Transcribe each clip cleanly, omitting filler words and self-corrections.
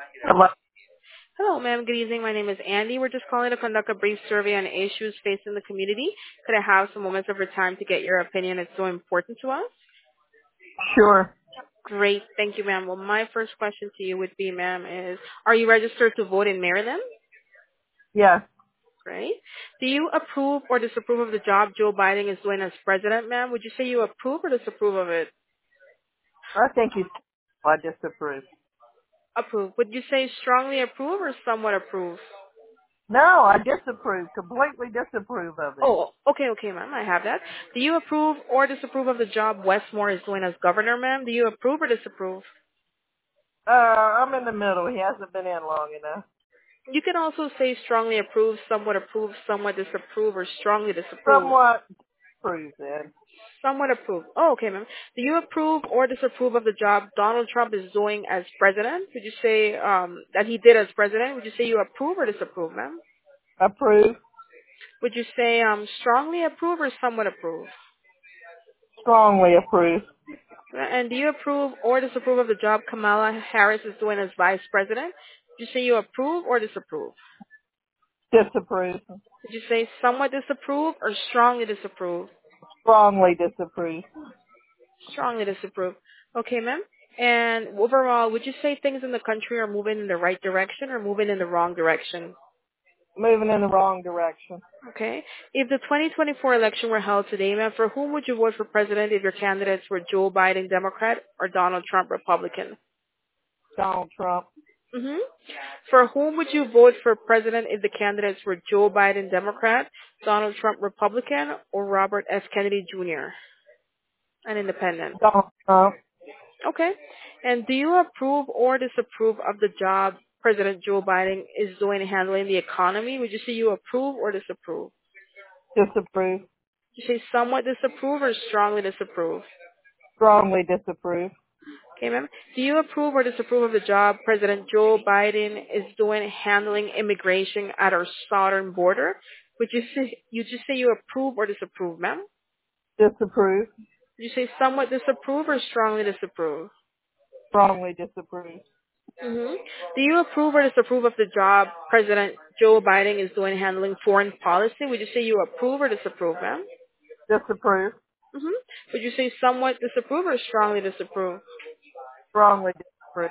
Hello. Hello, ma'am. Good evening. My name is Andy. We're just calling to conduct a brief survey on issues facing the community. Could I have some moments of your time to get your opinion? It's so important to us. Sure. Great. Thank you, ma'am. Well, my first question to you would be, ma'am, is are you registered to vote in Maryland? Yes. Great. Do you approve or disapprove of the job Joe Biden is doing as president, ma'am? Would you say you approve or disapprove of it? I think he's. I disapprove. Approve. Would you say strongly approve or somewhat approve? No, I disapprove. Completely disapprove of it. Oh, okay, ma'am. I have that. Do you approve or disapprove of the job Westmore is doing as governor, ma'am? Do you approve or disapprove? I'm in the middle. He hasn't been in long enough. You can also say strongly approve, somewhat disapprove, or strongly disapprove. Somewhat approve then. Somewhat approve. Oh, okay, ma'am. Do you approve or disapprove of the job Donald Trump is doing as president? Would you say that he did as president? Would you say you approve or disapprove, ma'am? Approve. Would you say strongly approve or somewhat approve? Strongly approve. And do you approve or disapprove of the job Kamala Harris is doing as vice president? Would you say you approve or disapprove? Disapprove. Would you say somewhat disapprove or strongly disapprove? Strongly disapprove. Strongly disapprove. Okay, ma'am. And overall, would you say things in the country are moving in the right direction or moving in the wrong direction? Moving in the wrong direction. Okay. If the 2024 election were held today, ma'am, for whom would you vote for president if your candidates were Joe Biden, Democrat, or Donald Trump, Republican? Donald Trump. Mm-hmm. For whom would you vote for president if the candidates were Joe Biden, Democrat, Donald Trump, Republican, or Robert F. Kennedy Jr., an independent? Donald Trump. Okay. And do you approve or disapprove of the job President Joe Biden is doing handling the economy? Would you say you approve or disapprove? Disapprove. Would you say somewhat disapprove or strongly disapprove? Strongly disapprove. Okay, ma'am. Do you approve or disapprove of the job President Joe Biden is doing handling immigration at our southern border? Would you say you approve or disapprove, ma'am? Disapprove. Would you say somewhat disapprove or strongly disapprove? Strongly disapprove. hmm Do you approve or disapprove of the job President Joe Biden is doing handling foreign policy? Would you say you approve or disapprove, ma'am? Disapprove. hmm Would you say somewhat disapprove or strongly disapprove? Strongly disapprove.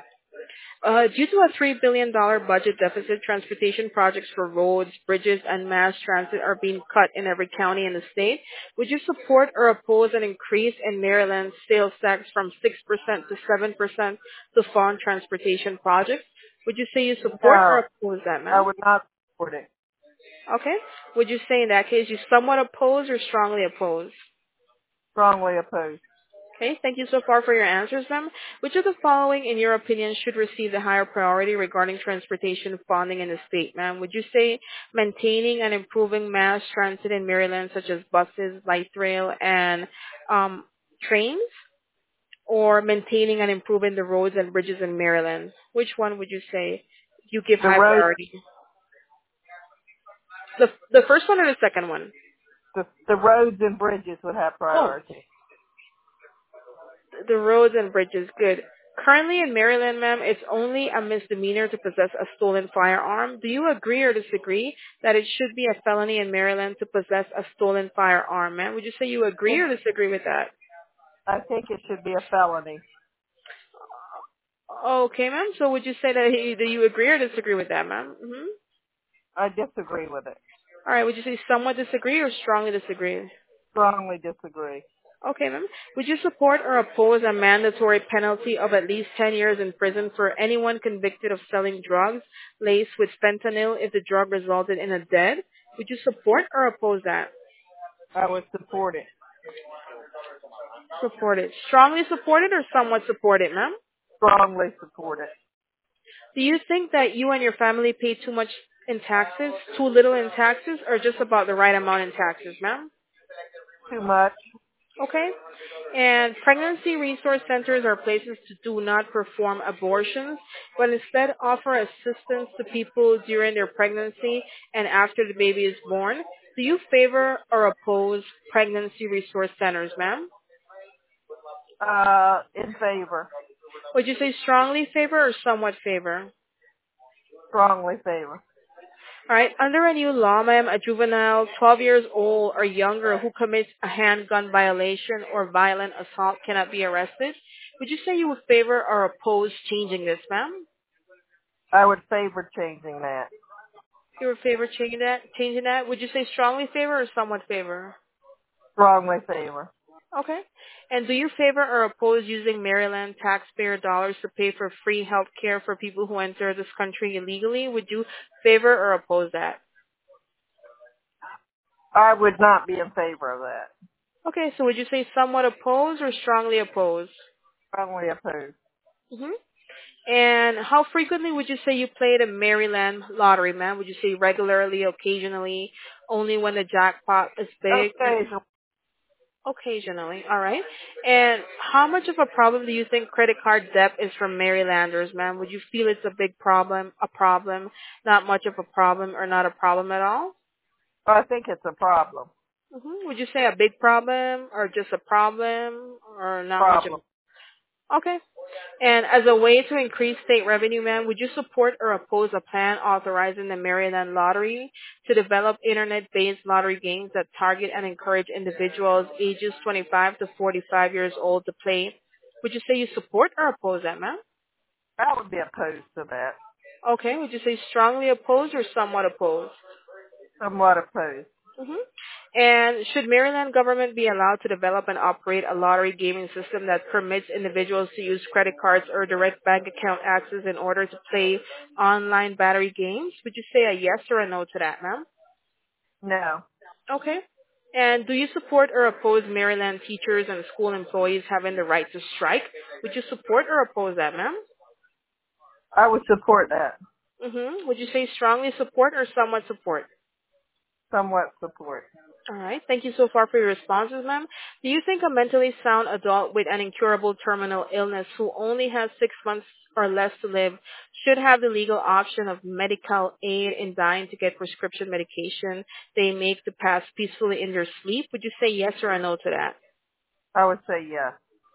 Due to a $3 billion budget deficit, transportation projects for roads, bridges, and mass transit are being cut in every county in the state. Would you support or oppose an increase in Maryland's sales tax from 6% to 7% to fund transportation projects? Would you say you support or No, oppose that, I ma'am? would not support it. Okay. Would you say in that case you somewhat oppose or strongly oppose? Strongly oppose. Okay, thank you so far for your answers, ma'am. Which of the following, in your opinion, should receive the higher priority regarding transportation funding in the state, ma'am? Would you say maintaining and improving mass transit in Maryland, such as buses, light rail, and trains, or maintaining and improving the roads and bridges in Maryland? Which one would you say you give The high road, priority? The first one or the second one? the roads and bridges would have Oh, priority. the roads and bridges, good. Currently in Maryland, ma'am, it's only a misdemeanor to possess a stolen firearm. Do you agree or disagree that it should be a felony in Maryland to possess a stolen firearm, ma'am? Would you say you agree or disagree with that? I think it should be a felony. Okay, ma'am. So would you say that do you agree or disagree with that, ma'am? I disagree with it. All right. Would you say somewhat disagree or strongly disagree? Strongly disagree. Okay, ma'am. Would you support or oppose a mandatory penalty of at least 10 years in prison for anyone convicted of selling drugs laced with fentanyl if the drug resulted in a death? Would you support or oppose that? I would support it. Support it. Strongly support it or somewhat support it, ma'am? Strongly support it. Do you think that you and your family pay too much in taxes, too little in taxes, or just about the right amount in taxes, ma'am? Too much. Okay. And pregnancy resource centers are places to do not perform abortions, but instead offer assistance to people during their pregnancy and after the baby is born. Do you favor or oppose pregnancy resource centers, ma'am? In favor. Would you say strongly favor or somewhat favor? Strongly favor. All right. Under a new law, ma'am, a juvenile 12 years old or younger who commits a handgun violation or violent assault cannot be arrested. Would you say you would favor or oppose changing this, ma'am? I would favor changing that. You would favor changing that? Changing that? Would you say strongly favor or somewhat favor? Strongly favor. Okay. And do you favor or oppose using Maryland taxpayer dollars to pay for free health care for people who enter this country illegally? Would you favor or oppose that? I would not be in favor of that. Okay, so would you say somewhat oppose or strongly oppose? Strongly opposed. Hmm. And how frequently would you say you play the Maryland lottery, ma'am? Would you say regularly, occasionally, only when the jackpot is big? Occasionally. Occasionally, all right. And how much of a problem do you think credit card debt is from Marylanders, ma'am? Would you feel it's a big problem, not much of a problem, or not a problem at all? I think it's a problem. Would you say a big problem, or just a problem, or not much of Problem. a... Okay. And as a way to increase state revenue, ma'am, would you support or oppose a plan authorizing the Maryland Lottery to develop internet-based lottery games that target and encourage individuals ages 25 to 45 years old to play? Would you say you support or oppose that, ma'am? I would be opposed to that. Okay. Would you say strongly opposed or somewhat opposed? Somewhat opposed. hmm And should Maryland government be allowed to develop and operate a lottery gaming system that permits individuals to use credit cards or direct bank account access in order to play online battery games? Would you say a yes or a no to that, ma'am? No. Okay. And do you support or oppose Maryland teachers and school employees having the right to strike? Would you support or oppose that, ma'am? I would support that. Would you say strongly support or somewhat support? Somewhat support. All right. Thank you so far for your responses, ma'am. Do you think a mentally sound adult with an incurable terminal illness who only has 6 months or less to live should have the legal option of medical aid in dying to get prescription medication they make to pass peacefully in their sleep? Would you say yes or a no to that? I would say yes.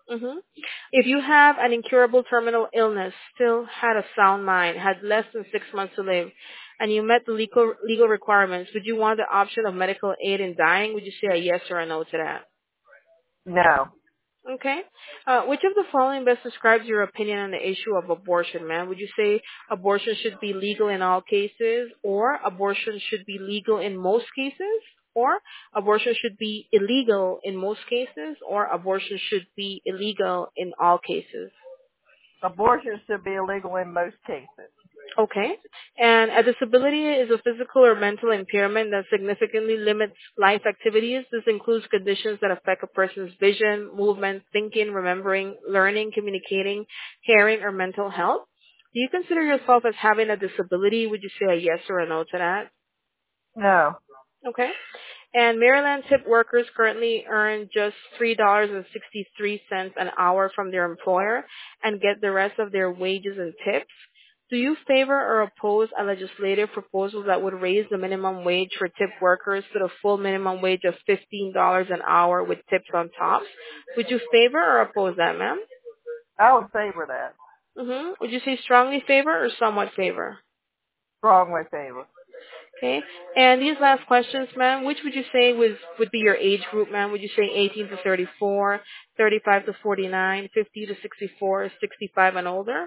If you have an incurable terminal illness, still had a sound mind, had less than 6 months to live, and you met the legal requirements, would you want the option of medical aid in dying? Would you say a yes or a no to that? No. Okay. Which of the following best describes your opinion on the issue of abortion, ma'am? Would you say abortion should be legal in all cases, or abortion should be legal in most cases, or abortion should be illegal in most cases, or abortion should be illegal in all cases? Abortion should be illegal in most cases. Okay. And a disability is a physical or mental impairment that significantly limits life activities. This includes conditions that affect a person's vision, movement, thinking, remembering, learning, communicating, hearing, or mental health. Do you consider yourself as having a disability? Would you say a yes or a no to that? No. Okay. And Maryland tip workers currently earn just $3.63 an hour from their employer and get the rest of their wages and tips. Do you favor or oppose a legislative proposal that would raise the minimum wage for tip workers to the full minimum wage of $15 an hour with tips on top? Would you favor or oppose that, ma'am? I would favor that. Would you say strongly favor or somewhat favor? Strongly favor. Okay. And these last questions, ma'am, which would you say would be your age group, ma'am? Would you say 18 to 34, 35 to 49, 50 to 64, 65 and older?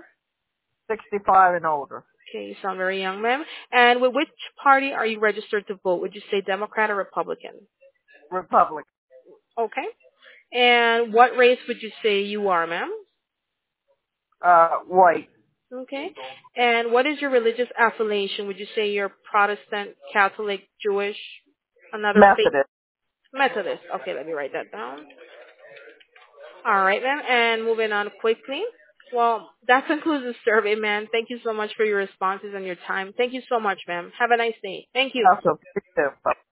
65 and older. Okay, you sound very young, ma'am. And with which party are you registered to vote? Would you say Democrat or Republican? Republic. Okay. And what race would you say you are, ma'am? White. Okay. And what is your religious affiliation? Would you say you're Protestant, Catholic, Jewish, another faith? Methodist. Methodist. Okay, let me write that down. All right, ma'am. And moving on quickly. Well, that concludes the survey, ma'am. Thank you so much for your responses and your time. Thank you so much, ma'am. Have a nice day. Thank you. Also,